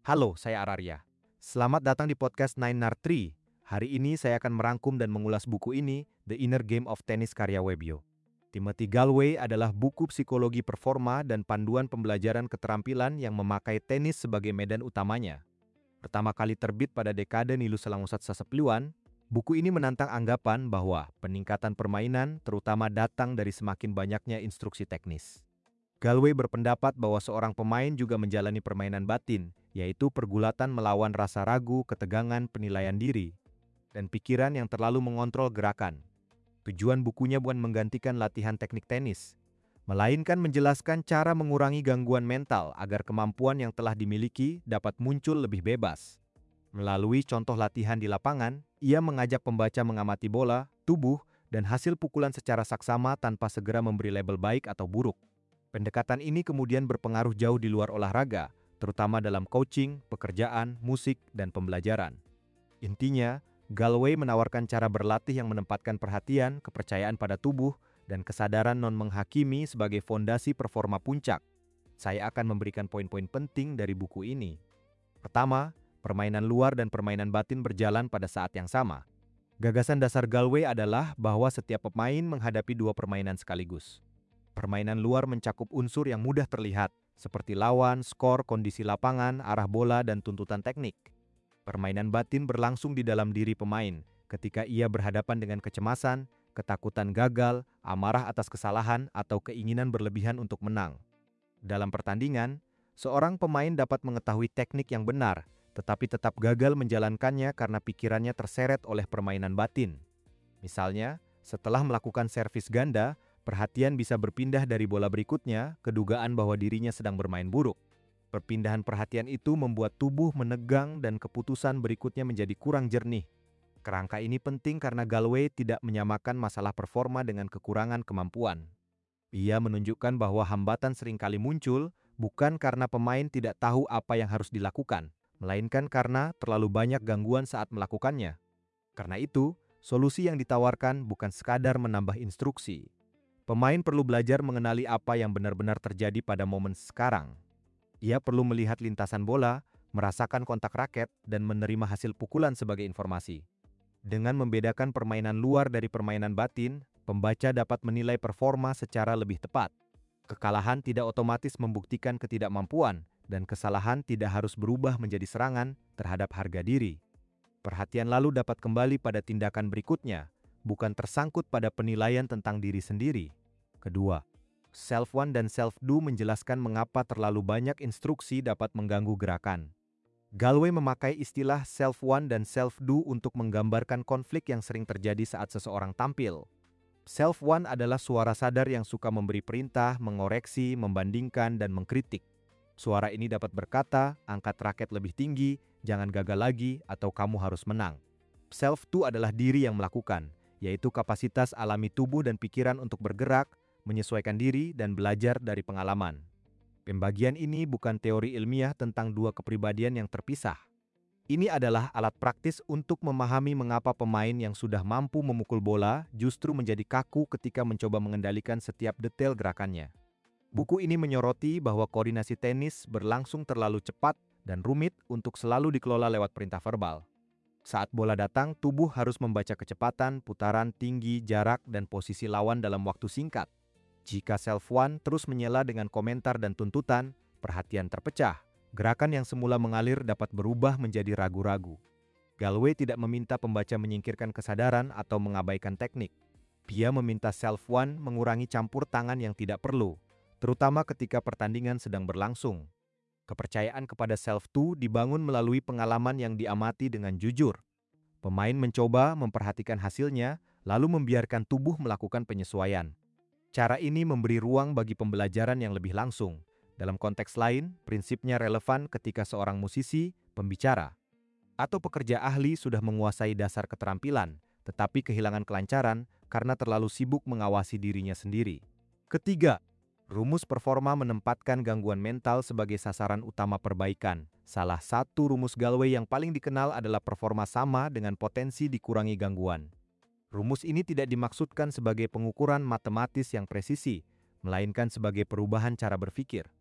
Halo, saya Araria. Selamat datang di podcast Nine Nar 3. Hari ini saya akan merangkum dan mengulas buku ini, The Inner Game of Tennis karya Webio. Timothy Gallwey adalah buku psikologi performa dan panduan pembelajaran keterampilan yang memakai tenis sebagai medan utamanya. Pertama kali terbit pada dekade Nilu Selangusat Sasepluan, buku ini menantang anggapan bahwa peningkatan permainan terutama datang dari semakin banyaknya instruksi teknis. Gallwey berpendapat bahwa seorang pemain juga menjalani permainan batin, yaitu pergulatan melawan rasa ragu, ketegangan, penilaian diri, dan pikiran yang terlalu mengontrol gerakan. Tujuan bukunya bukan menggantikan latihan teknik tenis, melainkan menjelaskan cara mengurangi gangguan mental agar kemampuan yang telah dimiliki dapat muncul lebih bebas. Melalui contoh latihan di lapangan, ia mengajak pembaca mengamati bola, tubuh, dan hasil pukulan secara saksama tanpa segera memberi label baik atau buruk. Pendekatan ini kemudian berpengaruh jauh di luar olahraga, terutama dalam coaching, pekerjaan, musik, dan pembelajaran. Intinya, Gallwey menawarkan cara berlatih yang menempatkan perhatian, kepercayaan pada tubuh, dan kesadaran non-menghakimi sebagai fondasi performa puncak. Saya akan memberikan poin-poin penting dari buku ini. Pertama, permainan luar dan permainan batin berjalan pada saat yang sama. Gagasan dasar Gallwey adalah bahwa setiap pemain menghadapi dua permainan sekaligus. Permainan luar mencakup unsur yang mudah terlihat, seperti lawan, skor, kondisi lapangan, arah bola, dan tuntutan teknik. Permainan batin berlangsung di dalam diri pemain, ketika ia berhadapan dengan kecemasan, ketakutan gagal, amarah atas kesalahan, atau keinginan berlebihan untuk menang. Dalam pertandingan, seorang pemain dapat mengetahui teknik yang benar, tetapi tetap gagal menjalankannya karena pikirannya terseret oleh permainan batin. Misalnya, setelah melakukan servis ganda, perhatian bisa berpindah dari bola berikutnya ke dugaan bahwa dirinya sedang bermain buruk. Perpindahan perhatian itu membuat tubuh menegang dan keputusan berikutnya menjadi kurang jernih. Kerangka ini penting karena Gallwey tidak menyamakan masalah performa dengan kekurangan kemampuan. Ia menunjukkan bahwa hambatan seringkali muncul bukan karena pemain tidak tahu apa yang harus dilakukan, melainkan karena terlalu banyak gangguan saat melakukannya. Karena itu, solusi yang ditawarkan bukan sekadar menambah instruksi. Pemain perlu belajar mengenali apa yang benar-benar terjadi pada momen sekarang. Ia perlu melihat lintasan bola, merasakan kontak raket, dan menerima hasil pukulan sebagai informasi. Dengan membedakan permainan luar dari permainan batin, pembaca dapat menilai performa secara lebih tepat. Kekalahan tidak otomatis membuktikan ketidakmampuan, dan kesalahan tidak harus berubah menjadi serangan terhadap harga diri. Perhatian lalu dapat kembali pada tindakan berikutnya, bukan tersangkut pada penilaian tentang diri sendiri. Kedua, self-one dan self-do menjelaskan mengapa terlalu banyak instruksi dapat mengganggu gerakan. Gallwey memakai istilah self-one dan self-do untuk menggambarkan konflik yang sering terjadi saat seseorang tampil. Self-one adalah suara sadar yang suka memberi perintah, mengoreksi, membandingkan, dan mengkritik. Suara ini dapat berkata, angkat raket lebih tinggi, jangan gagal lagi, atau kamu harus menang. Self-do adalah diri yang melakukan, yaitu kapasitas alami tubuh dan pikiran untuk bergerak, menyesuaikan diri, dan belajar dari pengalaman. Pembagian ini bukan teori ilmiah tentang dua kepribadian yang terpisah. Ini adalah alat praktis untuk memahami mengapa pemain yang sudah mampu memukul bola justru menjadi kaku ketika mencoba mengendalikan setiap detail gerakannya. Buku ini menyoroti bahwa koordinasi tenis berlangsung terlalu cepat dan rumit untuk selalu dikelola lewat perintah verbal. Saat bola datang, tubuh harus membaca kecepatan, putaran, tinggi, jarak, dan posisi lawan dalam waktu singkat. Jika self-one terus menyela dengan komentar dan tuntutan, perhatian terpecah. Gerakan yang semula mengalir dapat berubah menjadi ragu-ragu. Gallwey tidak meminta pembaca menyingkirkan kesadaran atau mengabaikan teknik. Dia meminta self-one mengurangi campur tangan yang tidak perlu, terutama ketika pertandingan sedang berlangsung. Kepercayaan kepada self-two dibangun melalui pengalaman yang diamati dengan jujur. Pemain mencoba memperhatikan hasilnya, lalu membiarkan tubuh melakukan penyesuaian. Cara ini memberi ruang bagi pembelajaran yang lebih langsung. Dalam konteks lain, prinsipnya relevan ketika seorang musisi, pembicara, atau pekerja ahli sudah menguasai dasar keterampilan, tetapi kehilangan kelancaran karena terlalu sibuk mengawasi dirinya sendiri. Ketiga, rumus performa menempatkan gangguan mental sebagai sasaran utama perbaikan. Salah satu rumus Gallwey yang paling dikenal adalah performa sama dengan potensi dikurangi gangguan. Rumus ini tidak dimaksudkan sebagai pengukuran matematis yang presisi, melainkan sebagai perubahan cara berpikir.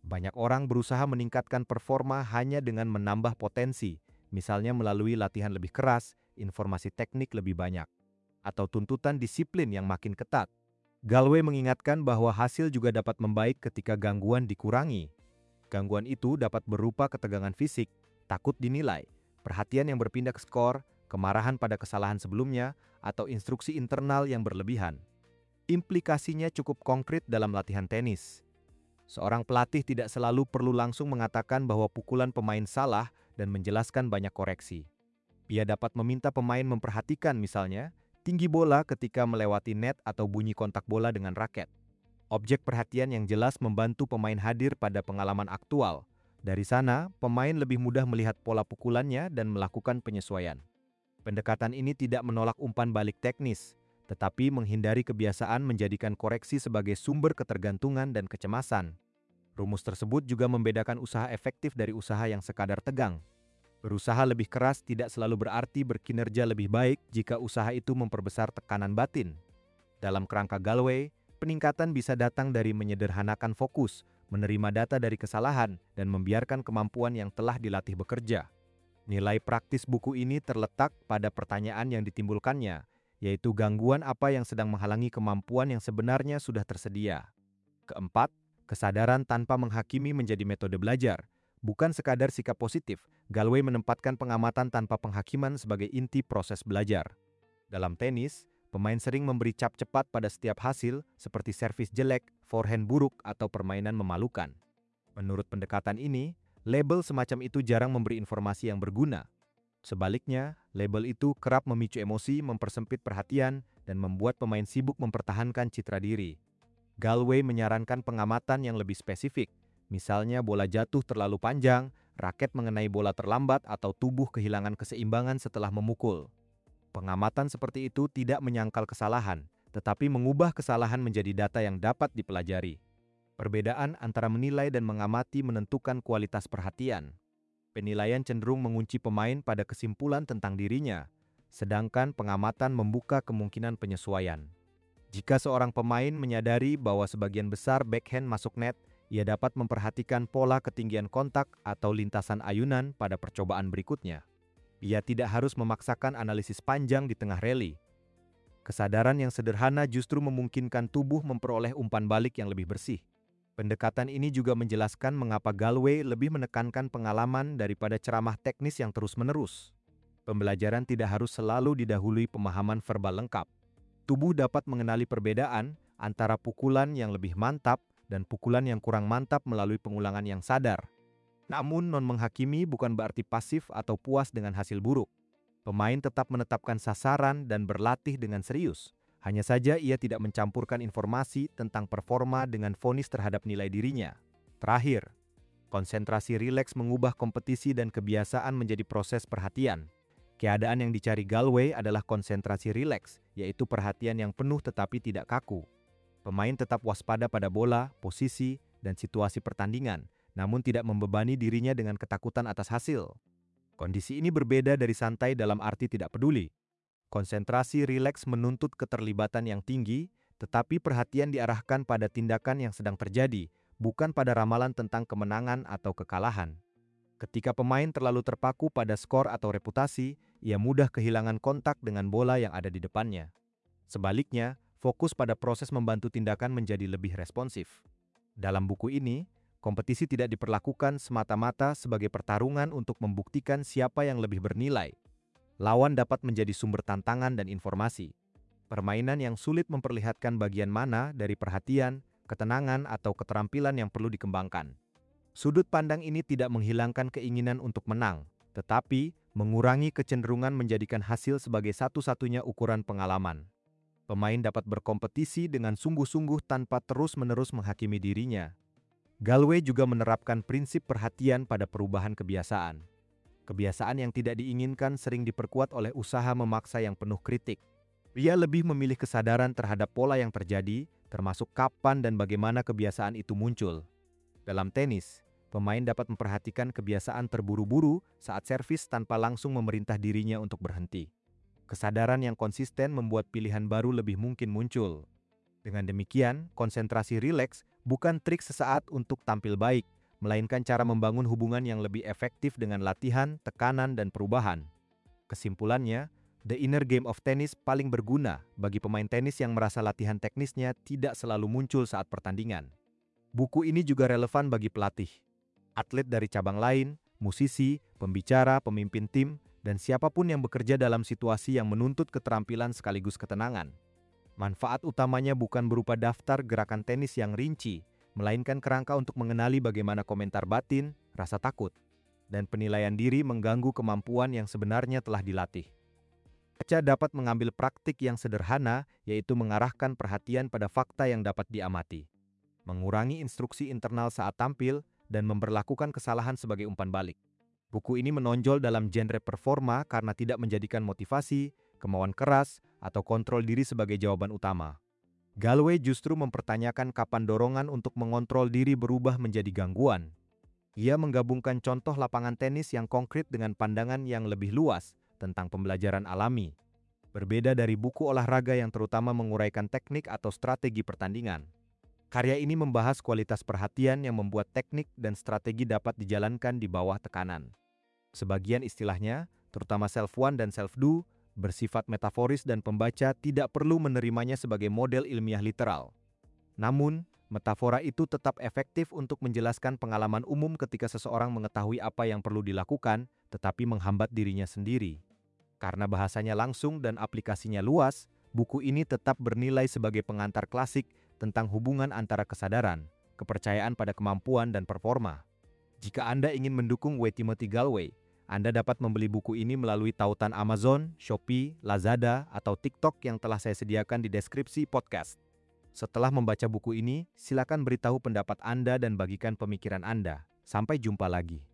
Banyak orang berusaha meningkatkan performa hanya dengan menambah potensi, misalnya melalui latihan lebih keras, informasi teknik lebih banyak, atau tuntutan disiplin yang makin ketat. Galway mengingatkan bahwa hasil juga dapat membaik ketika gangguan dikurangi. Gangguan itu dapat berupa ketegangan fisik, takut dinilai, perhatian yang berpindah ke skor, kemarahan pada kesalahan sebelumnya, atau instruksi internal yang berlebihan. Implikasinya cukup konkret dalam latihan tenis. Seorang pelatih tidak selalu perlu langsung mengatakan bahwa pukulan pemain salah dan menjelaskan banyak koreksi. Ia dapat meminta pemain memperhatikan misalnya, tinggi bola ketika melewati net atau bunyi kontak bola dengan raket. Objek perhatian yang jelas membantu pemain hadir pada pengalaman aktual. Dari sana, pemain lebih mudah melihat pola pukulannya dan melakukan penyesuaian. Pendekatan ini tidak menolak umpan balik teknis, tetapi menghindari kebiasaan menjadikan koreksi sebagai sumber ketergantungan dan kecemasan. Rumus tersebut juga membedakan usaha efektif dari usaha yang sekadar tegang. Berusaha lebih keras tidak selalu berarti berkinerja lebih baik jika usaha itu memperbesar tekanan batin. Dalam kerangka Galway, peningkatan bisa datang dari menyederhanakan fokus, menerima data dari kesalahan, dan membiarkan kemampuan yang telah dilatih bekerja. Nilai praktis buku ini terletak pada pertanyaan yang ditimbulkannya, yaitu gangguan apa yang sedang menghalangi kemampuan yang sebenarnya sudah tersedia. Keempat, kesadaran tanpa menghakimi menjadi metode belajar. Bukan sekadar sikap positif, Galway menempatkan pengamatan tanpa penghakiman sebagai inti proses belajar. Dalam tenis, pemain sering memberi cap cepat pada setiap hasil, seperti servis jelek, forehand buruk, atau permainan memalukan. Menurut pendekatan ini, label semacam itu jarang memberi informasi yang berguna. Sebaliknya, label itu kerap memicu emosi, mempersempit perhatian, dan membuat pemain sibuk mempertahankan citra diri. Galway menyarankan pengamatan yang lebih spesifik, misalnya bola jatuh terlalu panjang, raket mengenai bola terlambat, atau tubuh kehilangan keseimbangan setelah memukul. Pengamatan seperti itu tidak menyangkal kesalahan, tetapi mengubah kesalahan menjadi data yang dapat dipelajari. Perbedaan antara menilai dan mengamati menentukan kualitas perhatian. Penilaian cenderung mengunci pemain pada kesimpulan tentang dirinya, sedangkan pengamatan membuka kemungkinan penyesuaian. Jika seorang pemain menyadari bahwa sebagian besar backhand masuk net, ia dapat memperhatikan pola ketinggian kontak atau lintasan ayunan pada percobaan berikutnya. Ia tidak harus memaksakan analisis panjang di tengah rally. Kesadaran yang sederhana justru memungkinkan tubuh memperoleh umpan balik yang lebih bersih. Pendekatan ini juga menjelaskan mengapa Galway lebih menekankan pengalaman daripada ceramah teknis yang terus-menerus. Pembelajaran tidak harus selalu didahului pemahaman verbal lengkap. Tubuh dapat mengenali perbedaan antara pukulan yang lebih mantap dan pukulan yang kurang mantap melalui pengulangan yang sadar. Namun, non-menghakimi bukan berarti pasif atau puas dengan hasil buruk. Pemain tetap menetapkan sasaran dan berlatih dengan serius. Hanya saja ia tidak mencampurkan informasi tentang performa dengan vonis terhadap nilai dirinya. Terakhir, konsentrasi rileks mengubah kompetisi dan kebiasaan menjadi proses perhatian. Keadaan yang dicari Galway adalah konsentrasi rileks, yaitu perhatian yang penuh tetapi tidak kaku. Pemain tetap waspada pada bola, posisi, dan situasi pertandingan, namun tidak membebani dirinya dengan ketakutan atas hasil. Kondisi ini berbeda dari santai dalam arti tidak peduli. Konsentrasi rileks menuntut keterlibatan yang tinggi, tetapi perhatian diarahkan pada tindakan yang sedang terjadi, bukan pada ramalan tentang kemenangan atau kekalahan. Ketika pemain terlalu terpaku pada skor atau reputasi, ia mudah kehilangan kontak dengan bola yang ada di depannya. Sebaliknya, fokus pada proses membantu tindakan menjadi lebih responsif. Dalam buku ini, kompetisi tidak diperlakukan semata-mata sebagai pertarungan untuk membuktikan siapa yang lebih bernilai. Lawan dapat menjadi sumber tantangan dan informasi. Permainan yang sulit memperlihatkan bagian mana dari perhatian, ketenangan, atau keterampilan yang perlu dikembangkan. Sudut pandang ini tidak menghilangkan keinginan untuk menang, tetapi mengurangi kecenderungan menjadikan hasil sebagai satu-satunya ukuran pengalaman. Pemain dapat berkompetisi dengan sungguh-sungguh tanpa terus-menerus menghakimi dirinya. Galway juga menerapkan prinsip perhatian pada perubahan kebiasaan. Kebiasaan yang tidak diinginkan sering diperkuat oleh usaha memaksa yang penuh kritik. Ia lebih memilih kesadaran terhadap pola yang terjadi, termasuk kapan dan bagaimana kebiasaan itu muncul. Dalam tenis, pemain dapat memperhatikan kebiasaan terburu-buru saat servis tanpa langsung memerintah dirinya untuk berhenti. Kesadaran yang konsisten membuat pilihan baru lebih mungkin muncul. Dengan demikian, konsentrasi rileks bukan trik sesaat untuk tampil baik, melainkan cara membangun hubungan yang lebih efektif dengan latihan, tekanan, dan perubahan. Kesimpulannya, The Inner Game of Tennis paling berguna bagi pemain tenis yang merasa latihan teknisnya tidak selalu muncul saat pertandingan. Buku ini juga relevan bagi pelatih, atlet dari cabang lain, musisi, pembicara, pemimpin tim, dan siapapun yang bekerja dalam situasi yang menuntut keterampilan sekaligus ketenangan. Manfaat utamanya bukan berupa daftar gerakan tenis yang rinci, melainkan kerangka untuk mengenali bagaimana komentar batin, rasa takut, dan penilaian diri mengganggu kemampuan yang sebenarnya telah dilatih. Baca dapat mengambil praktik yang sederhana, yaitu mengarahkan perhatian pada fakta yang dapat diamati, mengurangi instruksi internal saat tampil, dan memperlakukan kesalahan sebagai umpan balik. Buku ini menonjol dalam genre performa karena tidak menjadikan motivasi, kemauan keras, atau kontrol diri sebagai jawaban utama. Gallwey justru mempertanyakan kapan dorongan untuk mengontrol diri berubah menjadi gangguan. Ia menggabungkan contoh lapangan tenis yang konkret dengan pandangan yang lebih luas tentang pembelajaran alami. Berbeda dari buku olahraga yang terutama menguraikan teknik atau strategi pertandingan. Karya ini membahas kualitas perhatian yang membuat teknik dan strategi dapat dijalankan di bawah tekanan. Sebagian istilahnya, terutama self-one dan self-do, bersifat metaforis dan pembaca tidak perlu menerimanya sebagai model ilmiah literal. Namun, metafora itu tetap efektif untuk menjelaskan pengalaman umum ketika seseorang mengetahui apa yang perlu dilakukan, tetapi menghambat dirinya sendiri. Karena bahasanya langsung dan aplikasinya luas, buku ini tetap bernilai sebagai pengantar klasik tentang hubungan antara kesadaran, kepercayaan pada kemampuan, dan performa. Jika Anda ingin mendukung Timothy Gallwey, Anda dapat membeli buku ini melalui tautan Amazon, Shopee, Lazada, atau TikTok yang telah saya sediakan di deskripsi podcast. Setelah membaca buku ini, silakan beritahu pendapat Anda dan bagikan pemikiran Anda. Sampai jumpa lagi.